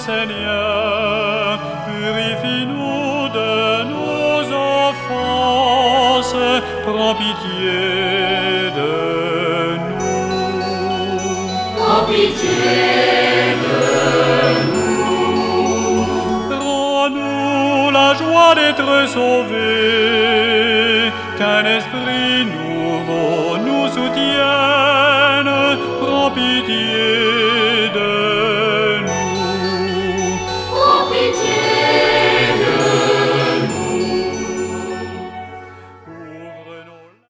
Seigneur, purifie-nous de nos offenses, prends pitié de nous. Prends pitié de nous. Rends-nous la joie d'être sauvés, qu'un esprit nouveau nous soutienne, prends pitié